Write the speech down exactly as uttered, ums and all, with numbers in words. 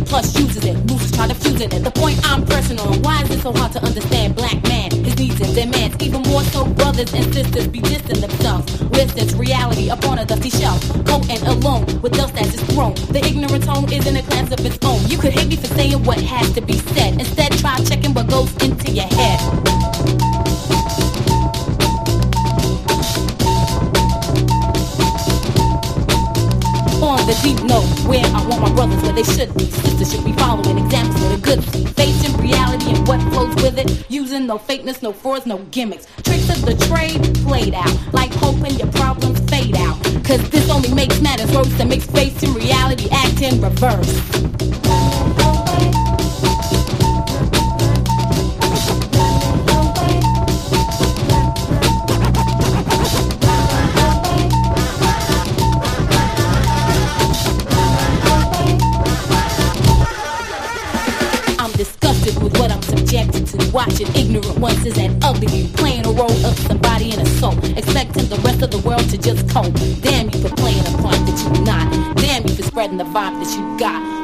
plus uses it. Losers try to fuse it. The point I'm pressing on, why is it so hard to understand black man, his needs and demands? Even more so, brothers and sisters be dissing themselves. With this reality upon a dusty shelf, cold and alone with dust as its throne. The ignorant tone is in a class of its own. You could hate me for saying what has to be said. Instead, try checking what goes into your head. On the deep note, where I want my brothers where they should be. Sisters should be following examples of the good see. Facing reality and what flows with it. Using no fakeness, no frauds, no gimmicks. Tricks of the trade played out. Like hoping your problems fade out. Cause this only makes matters worse and makes facing reality act in reverse. With what I'm subjected to, watching ignorant ones is an ugly view, playing a role of somebody in a soul, expecting the rest of the world to just cope. Damn you for playing a part that you're not. Damn you for spreading the vibe that you got.